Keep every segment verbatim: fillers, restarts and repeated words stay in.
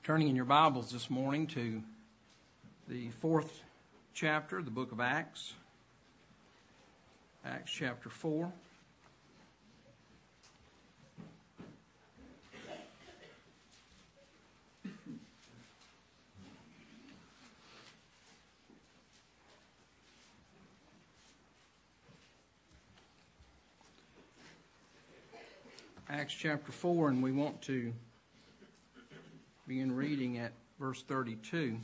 Turning in your Bibles this morning to the fourth chapter of the book of Acts, Acts chapter four. Acts chapter four, and we want to begin reading at verse thirty-two.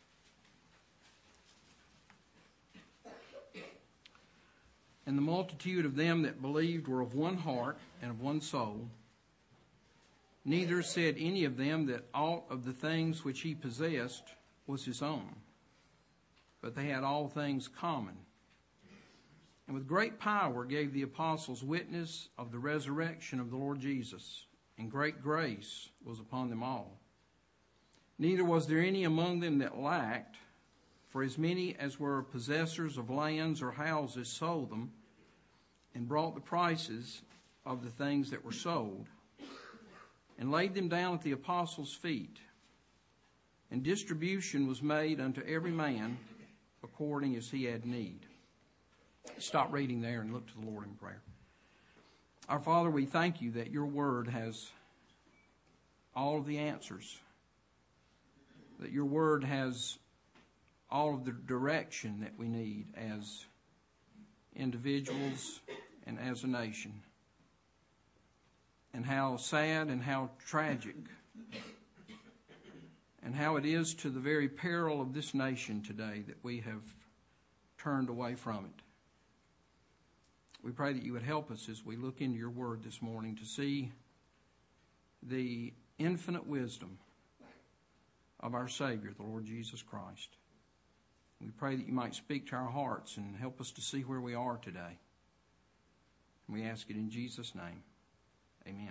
And the multitude of them that believed were of one heart and of one soul. Neither said any of them that aught of the things which he possessed was his own, but they had all things common. And with great power gave the apostles witness of the resurrection of the Lord Jesus, and great grace was upon them all. Neither was there any among them that lacked, for as many as were possessors of lands or houses sold them, and brought the prices of the things that were sold, and laid them down at the apostles' feet. And distribution was made unto every man according as he had need. Stop reading there and look to the Lord in prayer. Our Father, we thank you that your word has all of the answers, that your word has all of the direction that we need as individuals and as a nation. And how sad and how tragic and how it is to the very peril of this nation today that we have turned away from it. We pray that you would help us as we look into your word this morning to see the infinite wisdom of our Savior, the Lord Jesus Christ. We pray that you might speak to our hearts and help us to see where we are today. And we ask it in Jesus' name. Amen.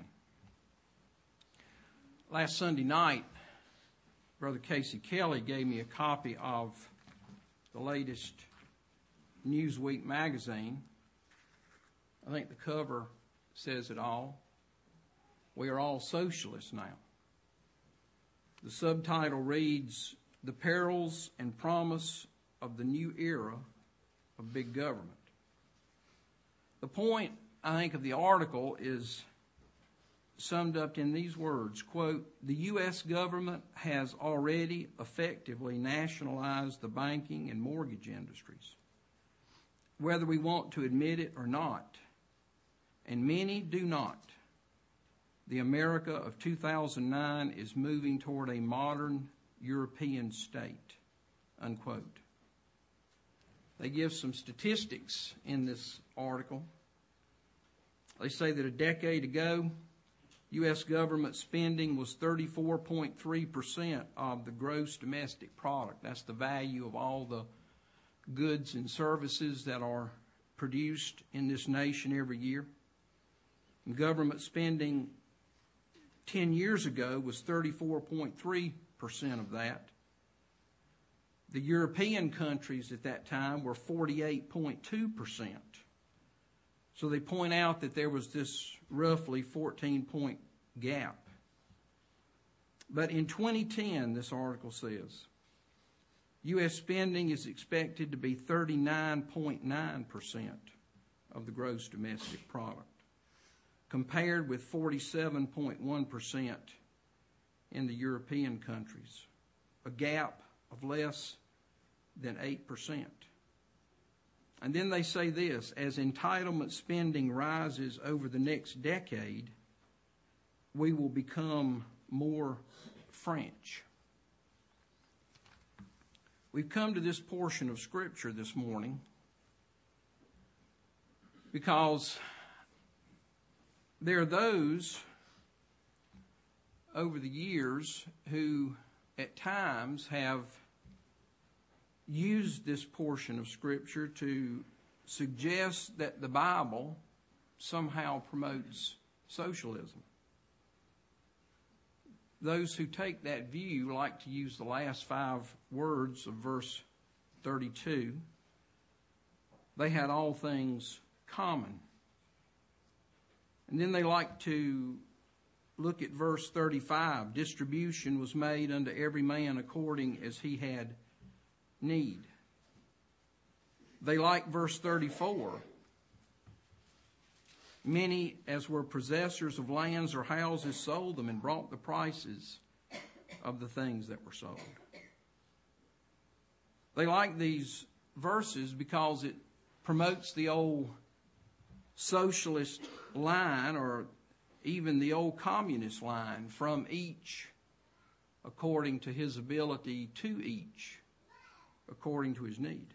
Last Sunday night, Brother Casey Kelly gave me a copy of the latest Newsweek magazine. I think the cover says it all. We are all socialists now. The subtitle reads, "The Perils and Promise of the New Era of Big Government." The point, I think, of the article is summed up in these words, quote, "The U S government has already effectively nationalized the banking and mortgage industries, whether we want to admit it or not, and many do not. The America of two thousand nine is moving toward a modern European state," unquote. They give some statistics in this article. They say that a decade ago, U S government spending was thirty-four point three percent of the gross domestic product. That's the value of all the goods and services that are produced in this nation every year. And government spending ten years ago was thirty-four point three percent of that. The European countries at that time were forty-eight point two percent. So they point out that there was this roughly fourteen point gap. But in twenty ten, this article says, U S spending is expected to be thirty-nine point nine percent of the gross domestic product, compared with forty-seven point one percent in the European countries, a gap of less than eight percent. And then they say this, as entitlement spending rises over the next decade, we will become more French. We've come to this portion of Scripture this morning because there are those over the years who at times have used this portion of Scripture to suggest that the Bible somehow promotes socialism. Those who take that view like to use the last five words of verse thirty-two. They had all things common. And then they like to look at verse thirty-five. Distribution was made unto every man according as he had need. They like verse thirty-four. Many as were possessors of lands or houses sold them and brought the prices of the things that were sold. They like these verses because it promotes the old socialist line, or even the old communist line, from each according to his ability, to each according to his need.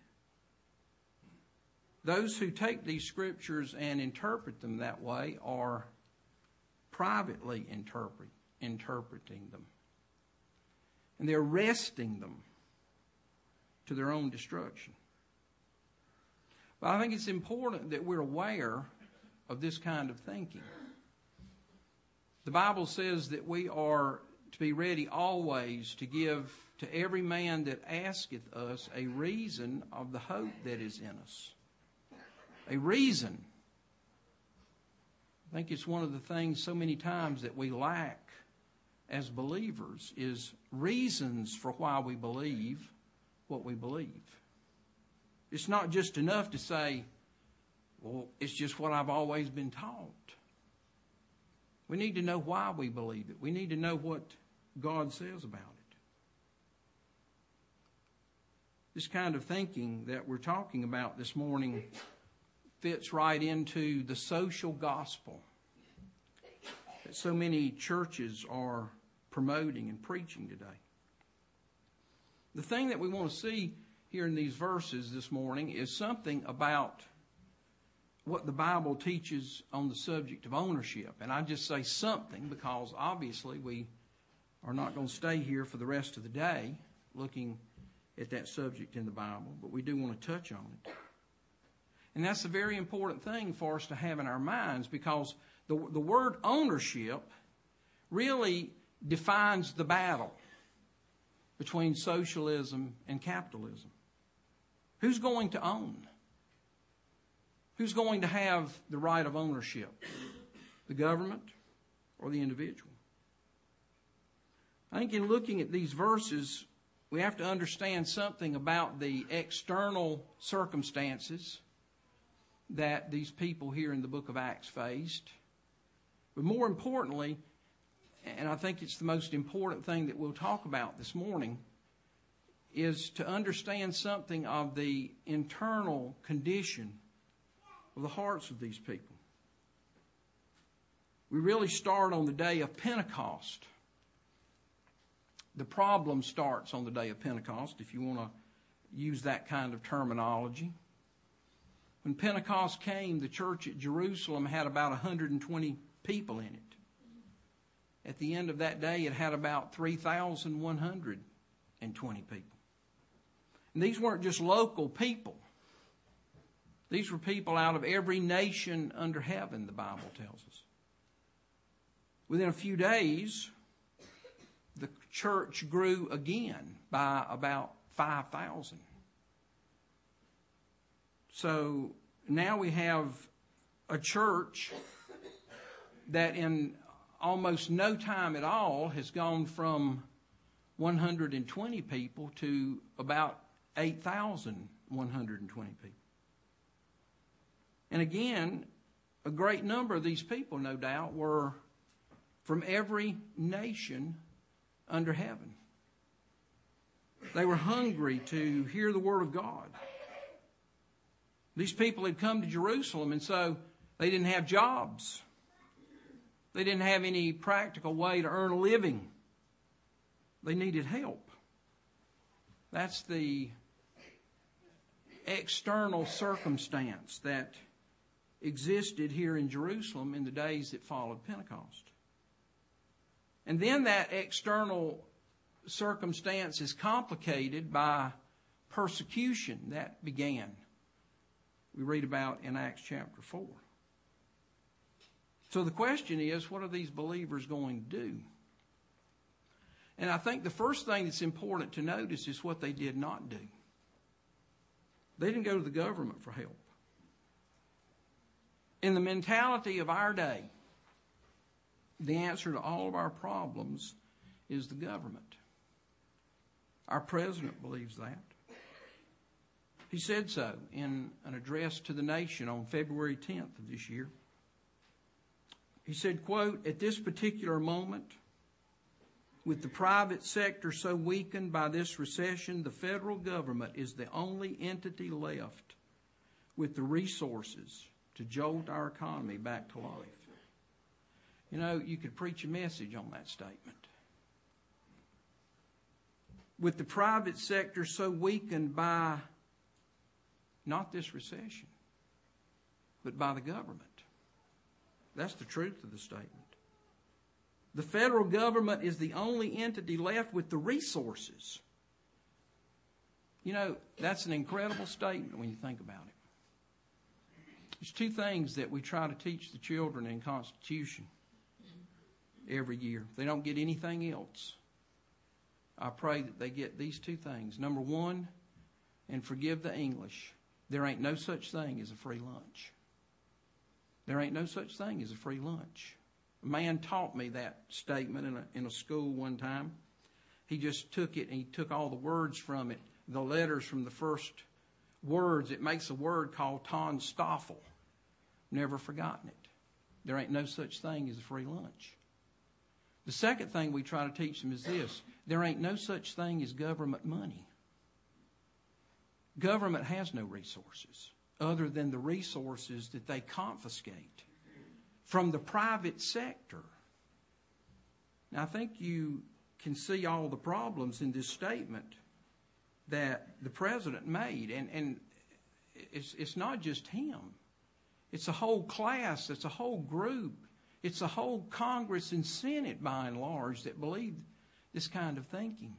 Those who take these scriptures and interpret them that way are privately interpret, interpreting them. And they're wresting them to their own destruction. But I think it's important that we're aware of this kind of thinking. The Bible says that we are to be ready always to give to every man that asketh us a reason of the hope that is in us. A reason. I think it's one of the things so many times that we lack as believers is reasons for why we believe what we believe. It's not just enough to say, well, it's just what I've always been taught. We need to know why we believe it. We need to know what God says about it. This kind of thinking that we're talking about this morning fits right into the social gospel that so many churches are promoting and preaching today. The thing that we want to see here in these verses this morning is something about what the Bible teaches on the subject of ownership. And I just say something because obviously we are not going to stay here for the rest of the day looking at that subject in the Bible, but we do want to touch on it. And that's a very important thing for us to have in our minds, because the, the word ownership really defines the battle between socialism and capitalism. Who's going to own? Who's going to have the right of ownership? The government or the individual? I think in looking at these verses, we have to understand something about the external circumstances that these people here in the book of Acts faced. But more importantly, and I think it's the most important thing that we'll talk about this morning, is to understand something of the internal condition of the hearts of these people. We really start on the day of Pentecost. The problem starts on the day of Pentecost, if you want to use that kind of terminology. When Pentecost came, the church at Jerusalem had about one hundred twenty people in it. At the end of that day, it had about three thousand one hundred twenty people. And these weren't just local people. These were people out of every nation under heaven, the Bible tells us. Within a few days, the church grew again by about five thousand. So now we have a church that in almost no time at all has gone from one hundred twenty people to about eight thousand one hundred twenty people. And again, a great number of these people, no doubt, were from every nation under heaven. They were hungry to hear the Word of God. These people had come to Jerusalem, and so they didn't have jobs. They didn't have any practical way to earn a living. They needed help. That's the external circumstance that existed here in Jerusalem in the days that followed Pentecost. And then that external circumstance is complicated by persecution that began. We read about in Acts chapter four. So the question is, what are these believers going to do? And I think the first thing that's important to notice is what they did not do. They didn't go to the government for help. In the mentality of our day, the answer to all of our problems is the government. Our president believes that. He said so in an address to the nation on February tenth of this year. He said, quote, "At this particular moment, with the private sector so weakened by this recession, the federal government is the only entity left with the resources to jolt our economy back to life." You know, you could preach a message on that statement. With the private sector so weakened by not this recession, but by the government. That's the truth of the statement. The federal government is the only entity left with the resources. You know, that's an incredible statement when you think about it. There's two things that we try to teach the children in Constitution every year. If they don't get anything else, I pray that they get these two things. Number one, and forgive the English, there ain't no such thing as a free lunch. There ain't no such thing as a free lunch. A man taught me that statement in a, in a school one time. He just took it and he took all the words from it, the letters from the first words. It makes a word called Tonstoffel. Never forgotten it. There ain't no such thing as a free lunch. The second thing we try to teach them is this. There ain't no such thing as government money. Government has no resources other than the resources that they confiscate from the private sector. Now, I think you can see all the problems in this statement that the president made. And, and it's, it's not just him. It's a whole class. It's a whole group. It's a whole Congress and Senate, by and large, that believe this kind of thinking.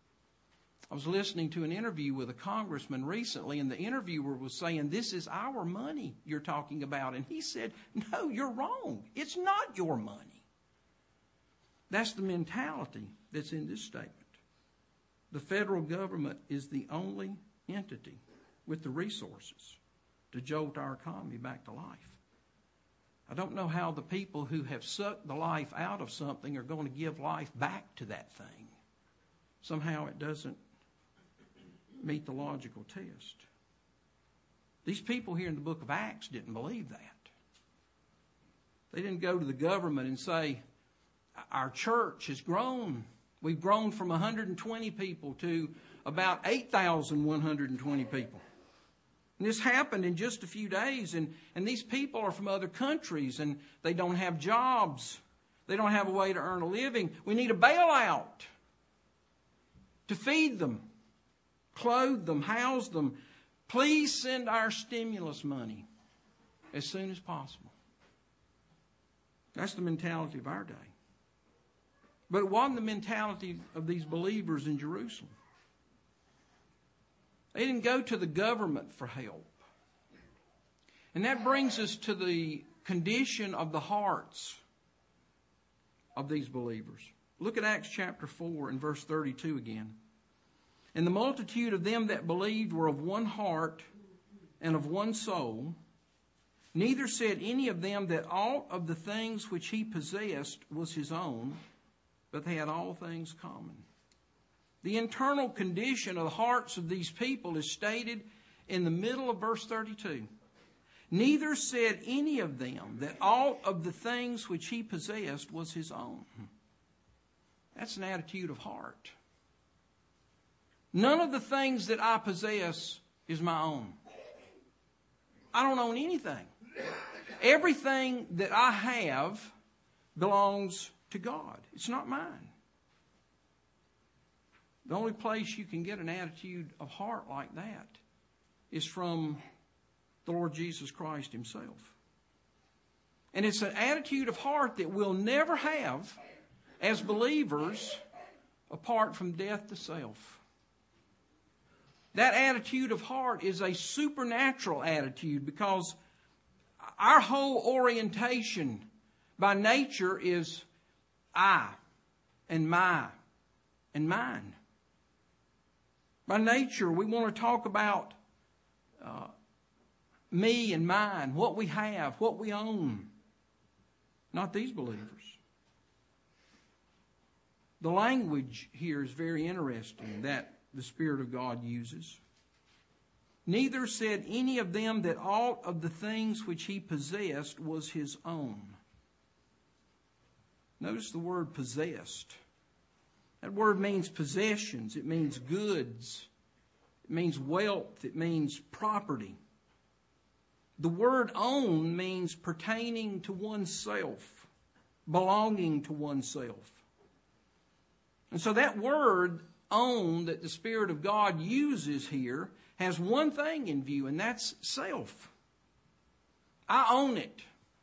I was listening to an interview with a congressman recently, and the interviewer was saying, "This is our money you're talking about." And he said, "No, you're wrong. It's not your money." That's the mentality that's in this statement. The federal government is the only entity with the resources to jolt our economy back to life. I don't know how the people who have sucked the life out of something are going to give life back to that thing. Somehow it doesn't meet the logical test. These people here in the book of Acts didn't believe that. They didn't go to the government and say, "Our church has grown. We've grown from one hundred twenty people to about eight thousand one hundred twenty people. And this happened in just a few days, and, and these people are from other countries, and they don't have jobs. They don't have a way to earn a living. We need a bailout to feed them, clothe them, house them. Please send our stimulus money as soon as possible." That's the mentality of our day. But it wasn't the mentality of these believers in Jerusalem. They didn't go to the government for help. And that brings us to the condition of the hearts of these believers. Look at Acts chapter four and verse thirty-two again. "And the multitude of them that believed were of one heart and of one soul. Neither said any of them that aught of the things which he possessed was his own, but they had all things common." The internal condition of the hearts of these people is stated in the middle of verse thirty-two. "Neither said any of them that aught of the things which he possessed was his own." That's an attitude of heart. None of the things that I possess is my own. I don't own anything. Everything that I have belongs to God. It's not mine. The only place you can get an attitude of heart like that is from the Lord Jesus Christ himself. And it's an attitude of heart that we'll never have as believers apart from death to self. That attitude of heart is a supernatural attitude because our whole orientation by nature is I and my and mine. By nature, we want to talk about uh, me and mine, what we have, what we own. Not these believers. The language here is very interesting that the Spirit of God uses. Neither said any of them that aught of the things which he possessed was his own. Notice the word possessed. That word means possessions. It means goods. It means wealth. It means property. The word own means pertaining to oneself, belonging to oneself. And so that word own that the Spirit of God uses here has one thing in view, and that's self. I own it.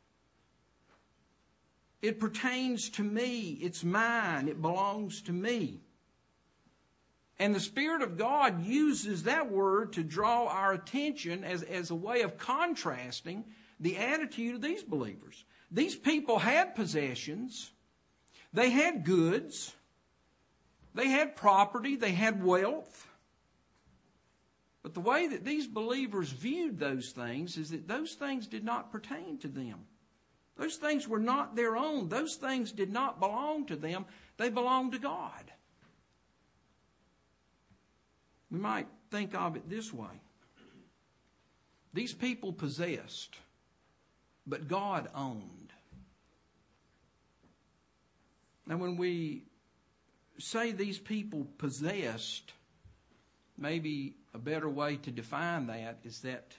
It pertains to me. It's mine. It belongs to me. And the Spirit of God uses that word to draw our attention as, as a way of contrasting the attitude of these believers. These people had possessions. They had goods. They had property. They had wealth. But the way that these believers viewed those things is that those things did not pertain to them. Those things were not their own. Those things did not belong to them. They belonged to God. We might think of it this way. These people possessed, but God owned. Now, when we say these people possessed, maybe a better way to define that is that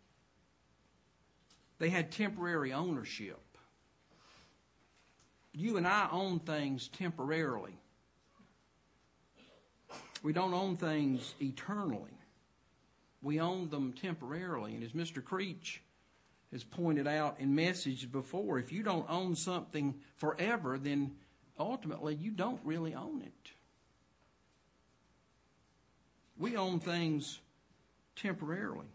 they had temporary ownership. You and I own things temporarily. We don't own things eternally. We own them temporarily. And as Mister Creech has pointed out in messages before, if you don't own something forever, then ultimately you don't really own it. We own things temporarily.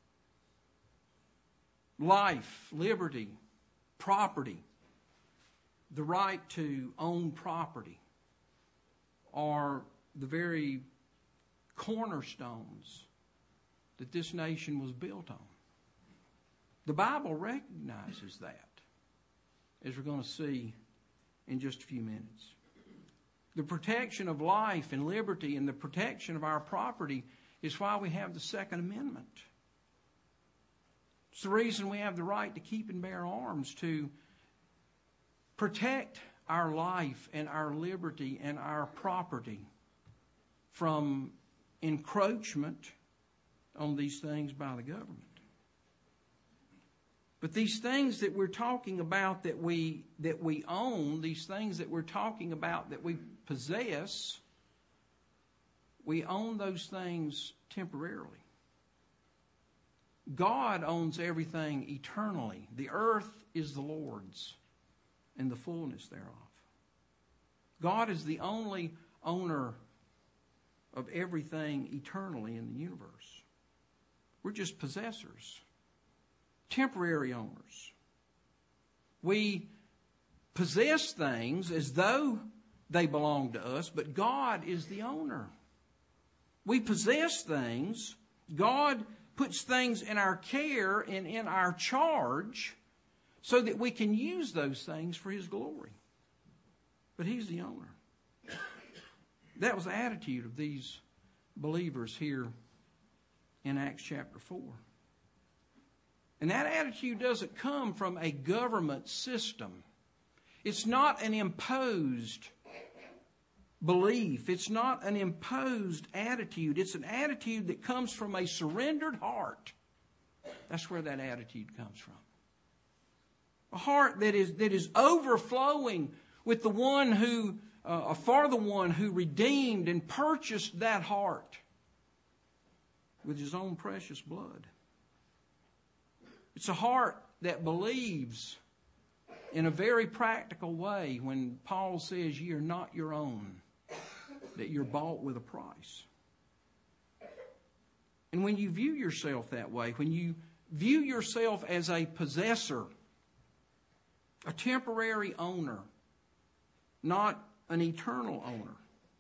Life, liberty, property, the right to own property are the very cornerstones that this nation was built on. The Bible recognizes that, as we're going to see in just a few minutes. The protection of life and liberty and the protection of our property is why we have the Second Amendment. It's the reason we have the right to keep and bear arms, to protect our life and our liberty and our property from encroachment on these things by the government. But these things that we're talking about that we that we own, these things that we're talking about that we possess, we own those things temporarily. God owns everything eternally. The earth is the Lord's and the fullness thereof. God is the only owner of everything eternally in the universe. We're just possessors, temporary owners. We possess things as though they belong to us, but God is the owner. We possess things. God puts things in our care and in our charge so that we can use those things for His glory. But He's the owner. That was the attitude of these believers here in Acts chapter four. And that attitude doesn't come from a government system. It's not an imposed belief. It's not an imposed attitude. It's an attitude that comes from a surrendered heart. That's where that attitude comes from. A heart that is that is overflowing with the one who, uh, for the one who redeemed and purchased that heart with His own precious blood. It's a heart that believes in a very practical way when Paul says ye are not your own, that you're bought with a price. And when you view yourself that way, when you view yourself as a possessor, a temporary owner, not an eternal owner,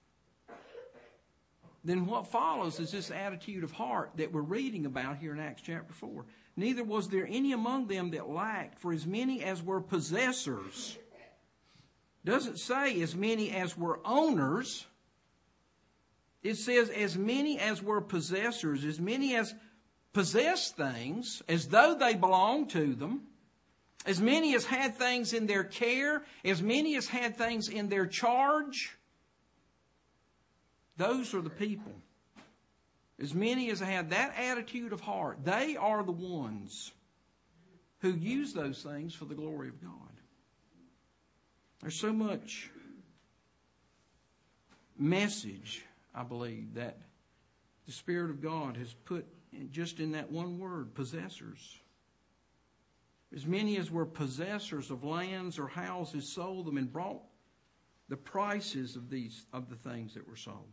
then what follows is this attitude of heart that we're reading about here in Acts chapter four. Neither was there any among them that lacked, for as many as were possessors Doesn't say as many as were owners. It says as many as were possessors, as many as possessed things as though they belonged to them, as many as had things in their care, as many as had things in their charge. Those are the people. As many as had that attitude of heart, they are the ones who use those things for the glory of God. There's so much message, I believe, that the Spirit of God has put just in that one word, possessors. As many as were possessors of lands or houses sold them and brought the prices of these of the things that were sold.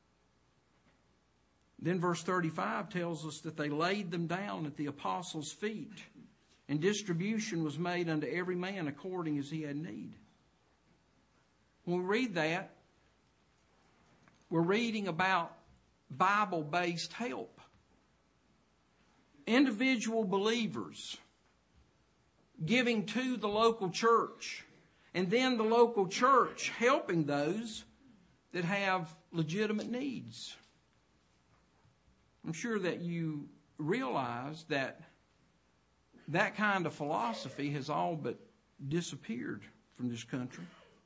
Then verse thirty-five tells us that they laid them down at the apostles' feet, and distribution was made unto every man according as he had need. When we read that, we're reading about Bible-based help. Individual believers giving to the local church, and then the local church helping those that have legitimate needs. I'm sure that you realize that that kind of philosophy has all but disappeared from this country.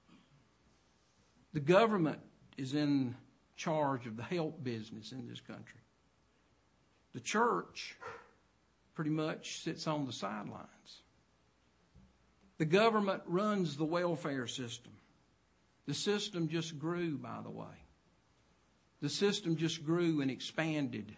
The government is in charge of the help business in this country. The church pretty much sits on the sidelines. The government runs the welfare system. The system just grew, by the way. The system just grew and expanded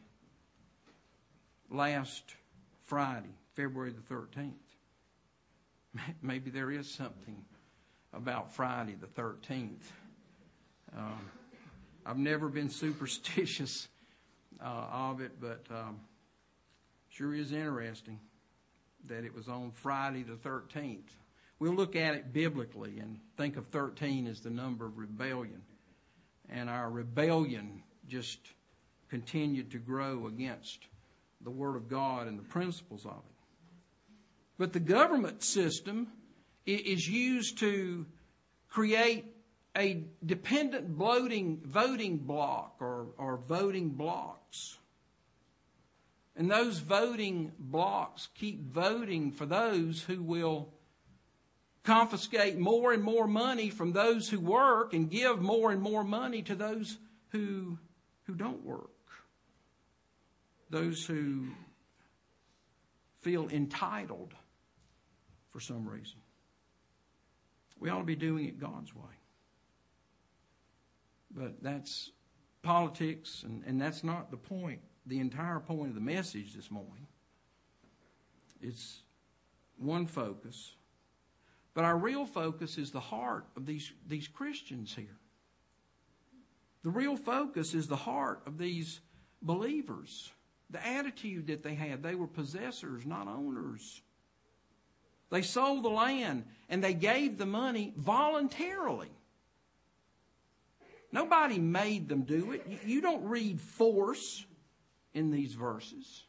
last Friday, February the thirteenth. Maybe there is something about Friday the thirteenth. Um, I've never been superstitious uh, of it, but um, sure is interesting that it was on Friday the thirteenth. We'll look at it biblically and think of thirteen as the number of rebellion. And our rebellion just continued to grow against the Word of God and the principles of it. But the government system is used to create a dependent voting, voting block or, or voting blocks. And those voting blocks keep voting for those who will confiscate more and more money from those who work and give more and more money to those who, who don't work. Those who feel entitled for some reason. We ought to be doing it God's way. But that's politics, and, and that's not the point, the entire point of the message this morning. It's one focus. But our real focus is the heart of these, these Christians here. The real focus is the heart of these believers. The attitude that they had. They were possessors, not owners. They sold the land and they gave the money voluntarily. Nobody made them do it. You don't read force in these verses.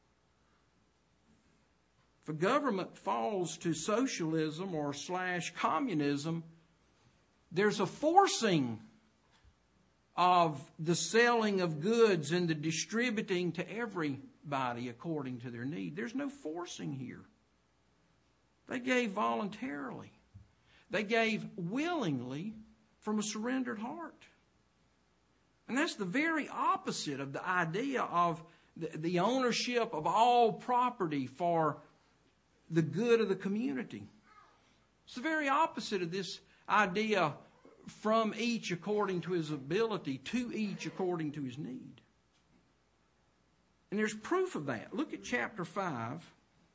If a government falls to socialism or slash communism, there's a forcing of the selling of goods and the distributing to everybody according to their need. There's no forcing here. They gave voluntarily. They gave willingly from a surrendered heart. And that's the very opposite of the idea of the, the ownership of all property for the good of the community. It's the very opposite of this idea from each according to his ability, to each according to his need. And there's proof of that. Look at chapter five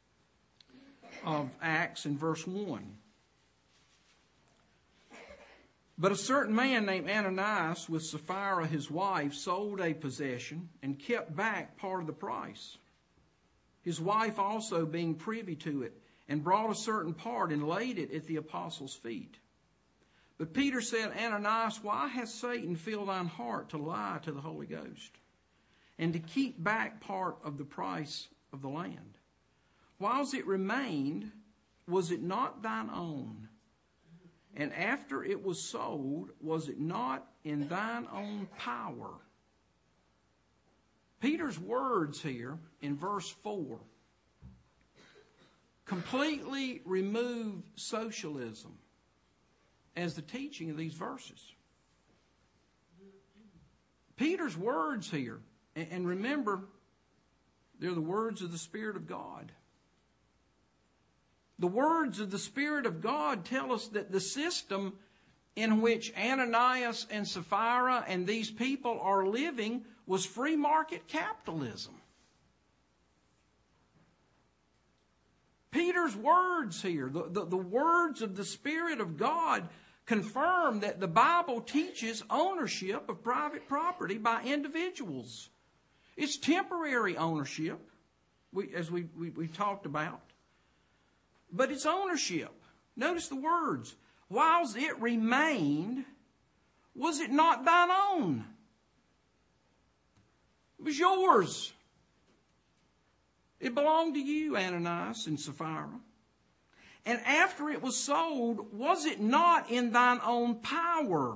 of Acts in verse one. But a certain man named Ananias with Sapphira his wife sold a possession and kept back part of the price. His wife also being privy to it, and brought a certain part and laid it at the apostles' feet. But Peter said, Ananias, why hath Satan filled thine heart to lie to the Holy Ghost, and to keep back part of the price of the land? Whilst it remained, was it not thine own? And after it was sold, was it not in thine own power? Peter's words here in verse four completely remove socialism as the teaching of these verses. Peter's words here, and remember, they're the words of the Spirit of God. The words of the Spirit of God tell us that the system in which Ananias and Sapphira and these people are living was free market capitalism. Peter's words here, the, the, the words of the Spirit of God, confirm that the Bible teaches ownership of private property by individuals. It's temporary ownership, we, as we, we, we talked about. But it's ownership. Notice the words. Whilst it remained, was it not thine own? It was yours. It belonged to you, Ananias and Sapphira. And after it was sold, was it not in thine own power?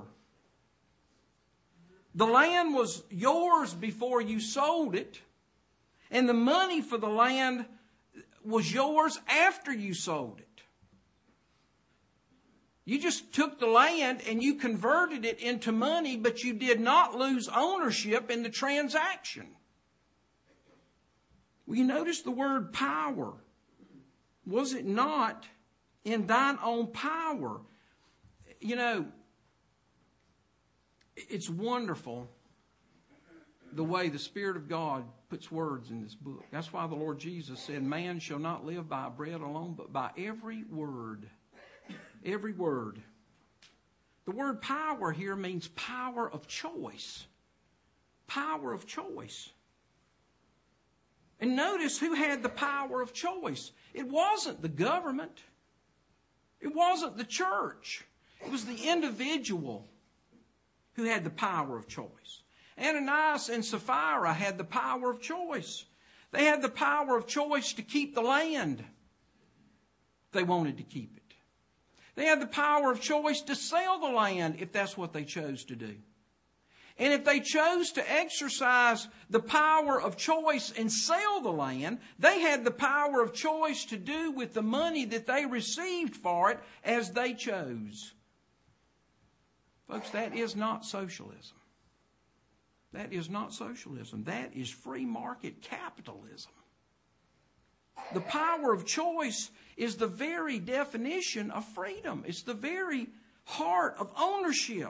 The land was yours before you sold it, and the money for the land was yours after you sold it. You just took the land and you converted it into money, but you did not lose ownership in the transaction. Well, you notice the word power. Was it not in thine own power? You know, it's wonderful the way the Spirit of God puts words in this book. That's why the Lord Jesus said, man shall not live by bread alone, but by every word. Every word. The word power here means power of choice. Power of choice. And notice who had the power of choice. It wasn't the government. It wasn't the church. It was the individual who had the power of choice. Ananias and Sapphira had the power of choice. They had the power of choice to keep the land. They wanted to keep it. They had the power of choice to sell the land if that's what they chose to do. And if they chose to exercise the power of choice and sell the land, they had the power of choice to do with the money that they received for it as they chose. Folks, that is not socialism. That is not socialism. That is free market capitalism. The power of choice is the very definition of freedom. It's the very heart of ownership.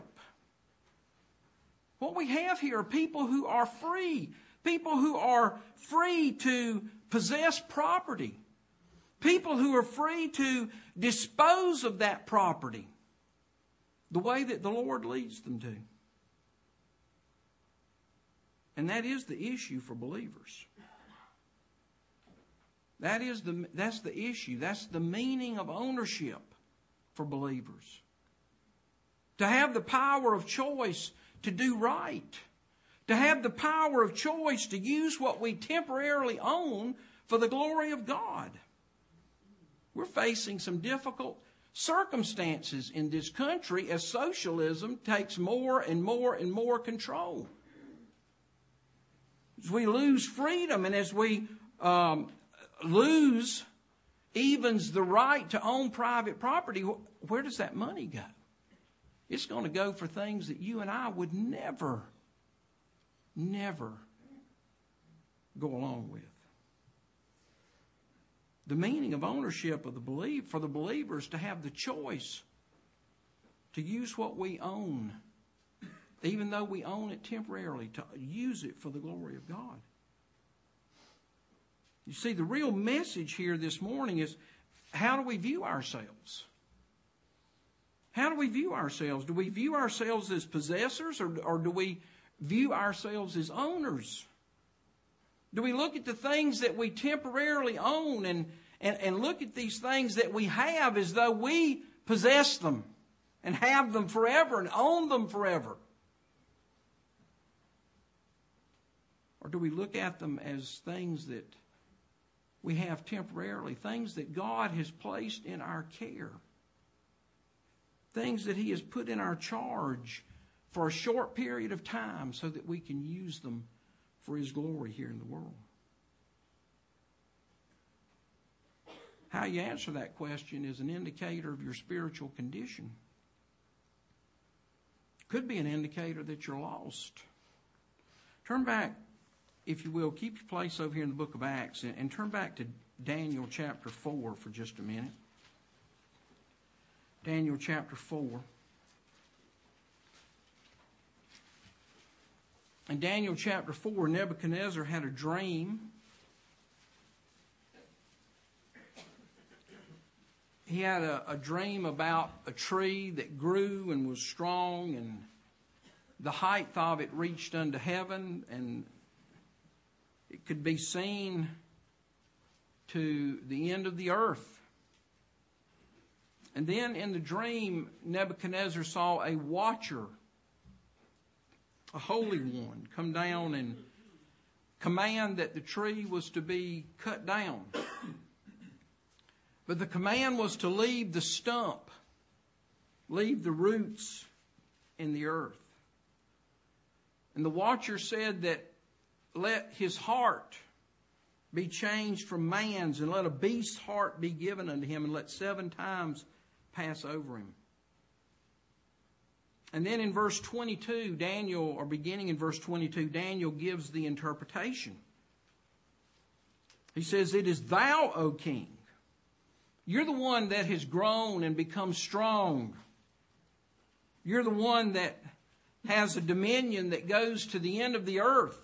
What we have here are people who are free. People who are free to possess property. People who are free to dispose of that property the way that the Lord leads them to. And that is the issue for believers. That is the, that's the issue. That's the meaning of ownership for believers. To have the power of choice to do right. To have the power of choice to use what we temporarily own for the glory of God. We're facing some difficult circumstances in this country as socialism takes more and more and more control. As we lose freedom and as we um, lose evens the right to own private property, where does that money go? It's going to go for things that you and I would never, never go along with. The meaning of ownership of the believe for the believers to have the choice to use what we own, even though we own it temporarily, to use it for the glory of God. You see, the real message here this morning is, how do we view ourselves? How do we view ourselves? Do we view ourselves as possessors, or, or do we view ourselves as owners? Do we look at the things that we temporarily own and, and, and look at these things that we have as though we possess them and have them forever and own them forever? Or do we look at them as things that we have temporarily, things that God has placed in our care? things that He has put in our charge for a short period of time so that we can use them for His glory here in the world. How you answer that question is an indicator of your spiritual condition. Could be an indicator that you're lost. Turn back, if you will, keep your place over here in the book of Acts, and, and turn back to Daniel chapter four for just a minute. Daniel chapter four. In Daniel chapter four, Nebuchadnezzar had a dream. He had a, a dream about a tree that grew and was strong, and the height of it reached unto heaven, and it could be seen to the end of the earth. And then in the dream, Nebuchadnezzar saw a watcher, a holy one, come down and command that the tree was to be cut down. But the command was to leave the stump, leave the roots in the earth. And the watcher said that let his heart be changed from man's, and let a beast's heart be given unto him, and let seven times pass over him. And then in verse twenty-two, Daniel, or beginning in verse twenty-two, Daniel gives the interpretation. He says, "It is thou, O king. You're the one that has grown and become strong. You're the one that has a dominion that goes to the end of the earth.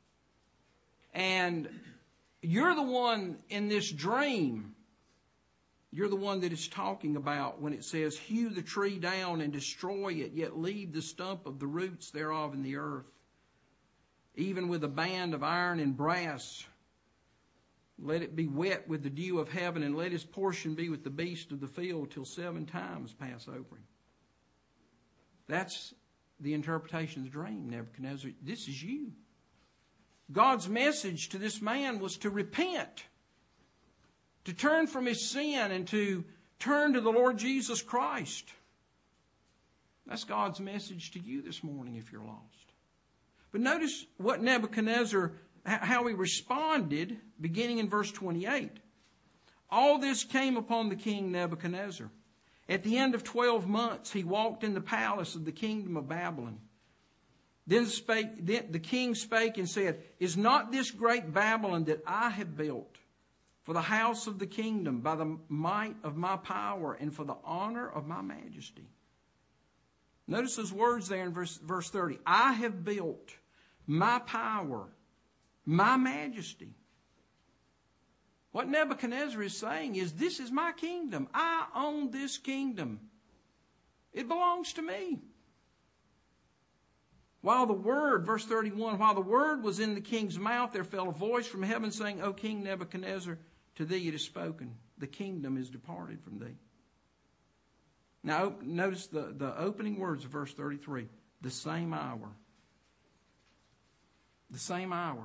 And you're the one in this dream. You're the one that is talking about when it says, hew the tree down and destroy it, yet leave the stump of the roots thereof in the earth. Even with a band of iron and brass, let it be wet with the dew of heaven, and let his portion be with the beast of the field till seven times pass over him." That's the interpretation of the dream, Nebuchadnezzar. This is you. God's message to this man was to repent, to turn from his sin and to turn to the Lord Jesus Christ. That's God's message to you this morning if you're lost. But notice what Nebuchadnezzar, how he responded, beginning in verse twenty-eight. "All this came upon the king Nebuchadnezzar. At the end of twelve months, he walked in the palace of the kingdom of Babylon. Then spake, then the king spake and said, Is not this great Babylon that I have built for the house of the kingdom by the might of my power and for the honor of my majesty?" Notice those words there in verse, verse thirty. I have built my power, my majesty. What Nebuchadnezzar is saying is, this is my kingdom. I own this kingdom. It belongs to me. While the word, verse thirty-one, while the word was in the king's mouth, there fell a voice from heaven saying, O King Nebuchadnezzar, to thee it is spoken. The kingdom is departed from thee. Now, notice the, the opening words of verse thirty-three. The same hour. The same hour.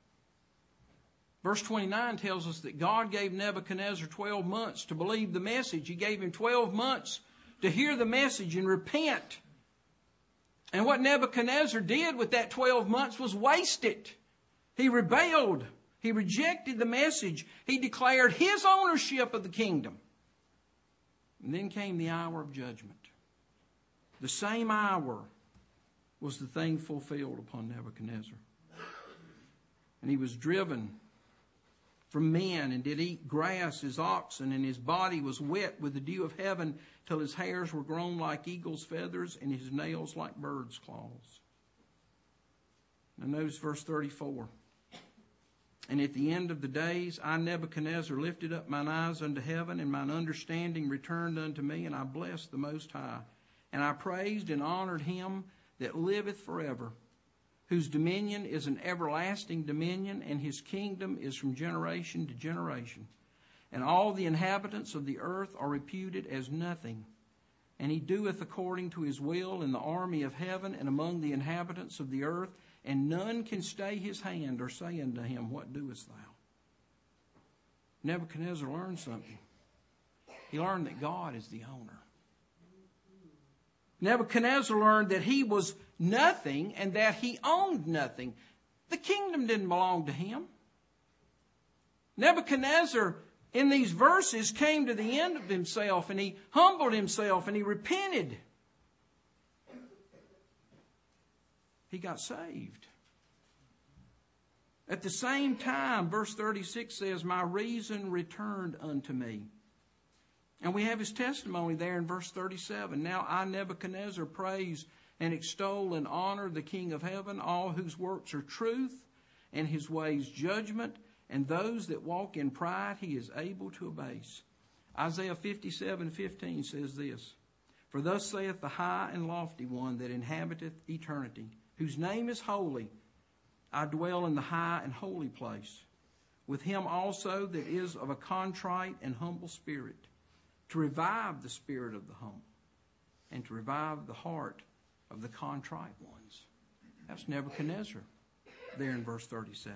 Verse twenty-nine tells us that God gave Nebuchadnezzar twelve months to believe the message. He gave him twelve months to hear the message and repent. And what Nebuchadnezzar did with that twelve months was waste it. He rebelled. He rejected the message. He declared his ownership of the kingdom. And then came the hour of judgment. The same hour was the thing fulfilled upon Nebuchadnezzar. And he was driven from men and did eat grass as oxen, and his body was wet with the dew of heaven till his hairs were grown like eagle's feathers and his nails like bird's claws. Now notice verse thirty-four. And at the end of the days, I, Nebuchadnezzar, lifted up mine eyes unto heaven, and mine understanding returned unto me, and I blessed the Most High. And I praised and honored him that liveth forever, whose dominion is an everlasting dominion, and his kingdom is from generation to generation. And all the inhabitants of the earth are reputed as nothing. And he doeth according to his will in the army of heaven and among the inhabitants of the earth, and none can stay his hand or say unto him, What doest thou? Nebuchadnezzar learned something. He learned that God is the owner. Nebuchadnezzar learned that he was nothing and that he owned nothing. The kingdom didn't belong to him. Nebuchadnezzar, in these verses, came to the end of himself, and he humbled himself, and he repented. He got saved. At the same time, verse thirty-six says, my reason returned unto me. And we have his testimony there in verse thirty-seven. Now I, Nebuchadnezzar, praise and extol and honor the King of heaven, all whose works are truth, and his ways judgment, and those that walk in pride he is able to abase. Isaiah fifty-seven fifteen says this, for thus saith the high and lofty one that inhabiteth eternity, whose name is holy. I dwell in the high and holy place, with him also that is of a contrite and humble spirit, to revive the spirit of the humble, and to revive the heart of the contrite ones. That's Nebuchadnezzar there in verse thirty-seven.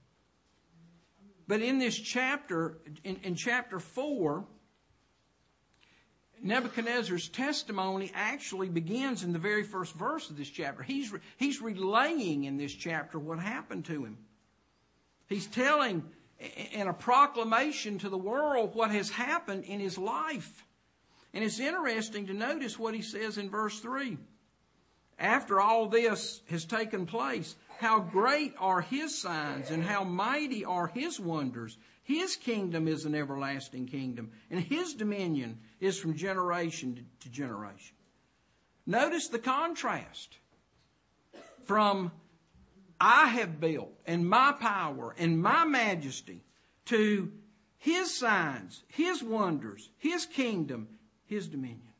But in this chapter, in, in chapter four, Nebuchadnezzar's testimony actually begins in the very first verse of this chapter. He's, he's relaying in this chapter what happened to him. He's telling in a proclamation to the world what has happened in his life. And it's interesting to notice what he says in verse three. After all this has taken place, how great are his signs and how mighty are his wonders. His kingdom is an everlasting kingdom, and his dominion is from generation to generation. Notice the contrast from I have built and my power and my majesty to his signs, his wonders, his kingdom, his dominion.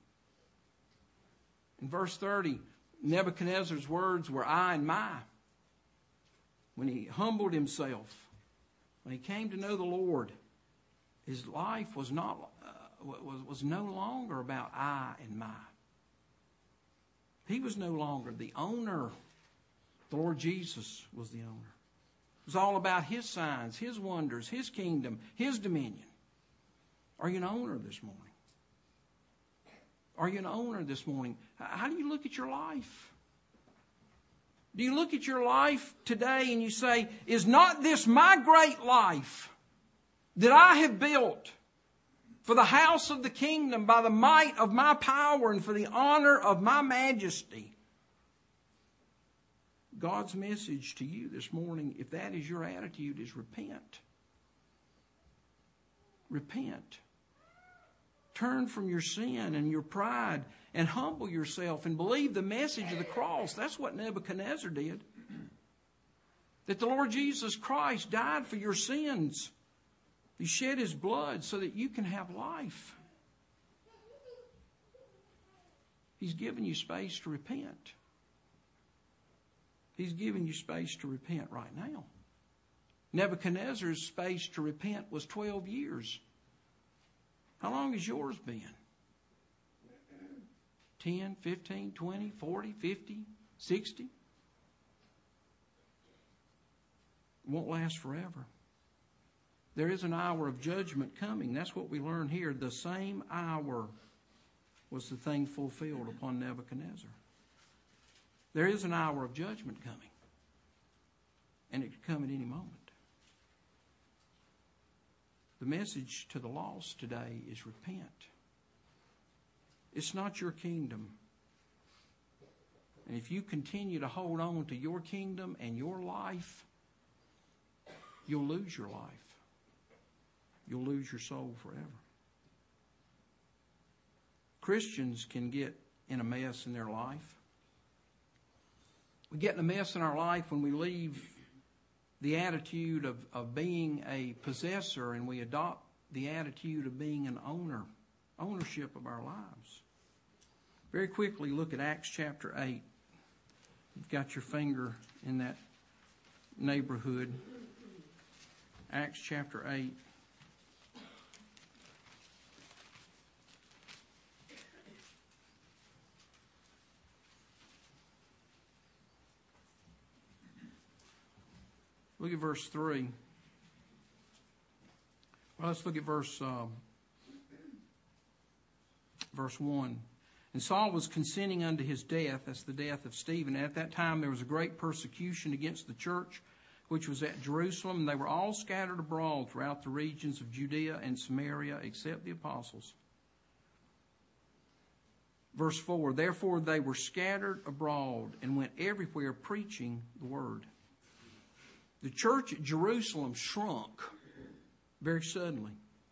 In verse thirty, Nebuchadnezzar's words were I and my. When he humbled himself, when he came to know the Lord, his life was not uh, was, was no longer about I and my. He was no longer the owner. The Lord Jesus was the owner. It was all about his signs, his wonders, his kingdom, his dominion. Are you an owner this morning? Are you an owner this morning? How do you look at your life? Do you look at your life today and you say, is not this my great life that I have built for the house of the kingdom by the might of my power and for the honor of my majesty? God's message to you this morning, if that is your attitude, is repent. Repent. Turn from your sin and your pride and humble yourself and believe the message of the cross. That's what Nebuchadnezzar did. That the Lord Jesus Christ died for your sins. He shed his blood so that you can have life. He's given you space to repent. He's giving you space to repent right now. Nebuchadnezzar's space to repent was twelve years. How long has yours been? ten, fifteen, twenty, forty, fifty, sixty? It won't last forever. There is an hour of judgment coming. That's what we learn here. The same hour was the thing fulfilled upon Nebuchadnezzar. There is an hour of judgment coming. And it could come at any moment. The message to the lost today is repent. It's not your kingdom. And if you continue to hold on to your kingdom and your life, you'll lose your life. You'll lose your soul forever. Christians can get in a mess in their life. We get in a mess in our life when we leave the attitude of, of being a possessor and we adopt the attitude of being an owner, ownership of our lives. Very quickly look at Acts chapter eight. You've got your finger in that neighborhood. Acts chapter eight. Look at verse three. Well, let's look at verse um, verse one. And Saul was consenting unto his death. That's the death of Stephen. And at that time there was a great persecution against the church, which was at Jerusalem. And they were all scattered abroad throughout the regions of Judea and Samaria, except the apostles. Verse four, therefore they were scattered abroad and went everywhere preaching the word. The church at Jerusalem shrunk very suddenly.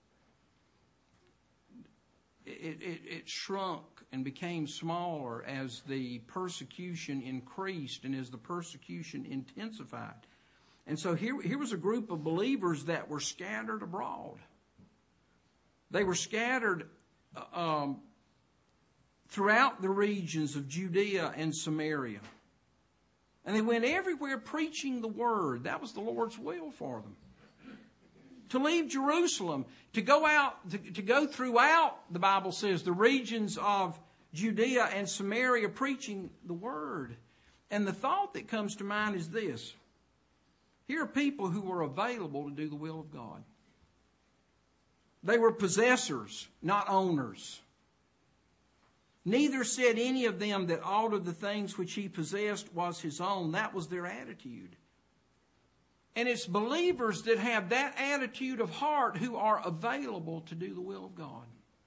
It, it, it shrunk and became smaller as the persecution increased and as the persecution intensified. And so here, here was a group of believers that were scattered abroad. They were scattered um, throughout the regions of Judea and Samaria. And they went everywhere preaching the word. That was the Lord's will for them. To leave Jerusalem, to go out, to, to go throughout, the Bible says, the regions of Judea and Samaria preaching the word. And the thought that comes to mind is this. Here are people who were available to do the will of God. They were possessors, not owners. Neither said any of them that all of the things which he possessed was his own. That was their attitude. And it's believers that have that attitude of heart who are available to do the will of God.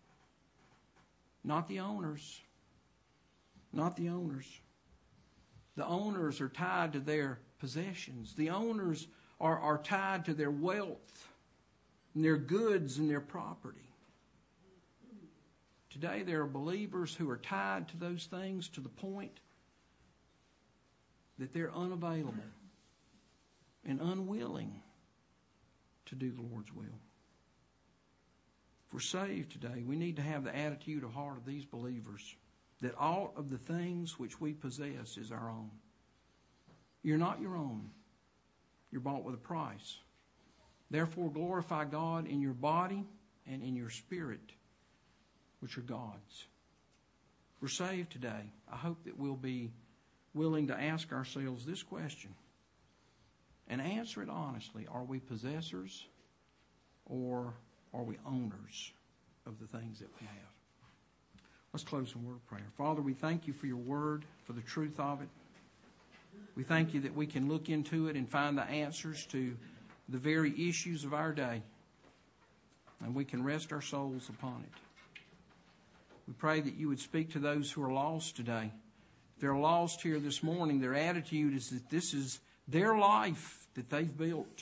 Not the owners. Not the owners. The owners are tied to their possessions. The owners are, are tied to their wealth and their goods and their property. Today there are believers who are tied to those things to the point that they're unavailable and unwilling to do the Lord's will. If we're saved today, we need to have the attitude of heart of these believers that all of the things which we possess is our own. You're not your own. You're bought with a price. Therefore, glorify God in your body and in your spirit, which are God's. If we're saved today, I hope that we'll be willing to ask ourselves this question and answer it honestly. Are we possessors or are we owners of the things that we have? Let's close in word of prayer. Father, we thank you for your word, for the truth of it. We thank you that we can look into it and find the answers to the very issues of our day. And we can rest our souls upon it. We pray that you would speak to those who are lost today. If they're lost here this morning, their attitude is that this is their life that they've built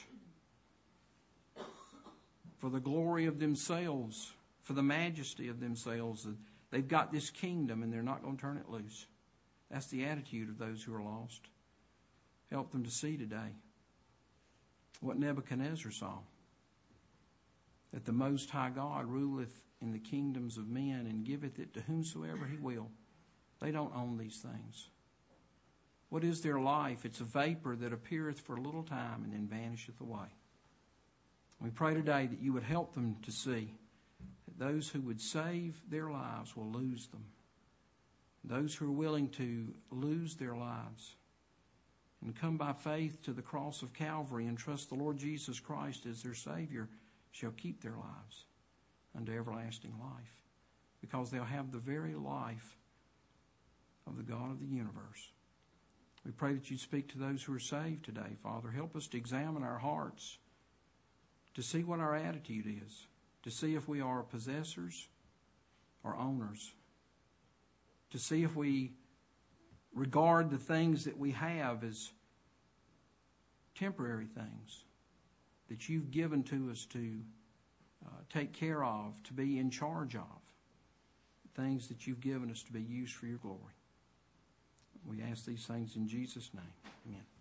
for the glory of themselves, for the majesty of themselves. They've got this kingdom and they're not going to turn it loose. That's the attitude of those who are lost. Help them to see today what Nebuchadnezzar saw. That the Most High God ruleth in the kingdoms of men and giveth it to whomsoever he will. They don't own these things. What is their life? It's a vapor that appeareth for a little time and then vanisheth away. We pray today that you would help them to see that those who would save their lives will lose them. Those who are willing to lose their lives and come by faith to the cross of Calvary and trust the Lord Jesus Christ as their Savior shall keep their lives unto everlasting life, because they'll have the very life of the God of the universe. We pray that you speak to those who are saved today, Father. Help us to examine our hearts, to see what our attitude is, to see if we are possessors or owners, to see if we regard the things that we have as temporary things that you've given to us to uh, take care of, to be in charge of, things that you've given us to be used for your glory. We ask these things in Jesus' name. Amen.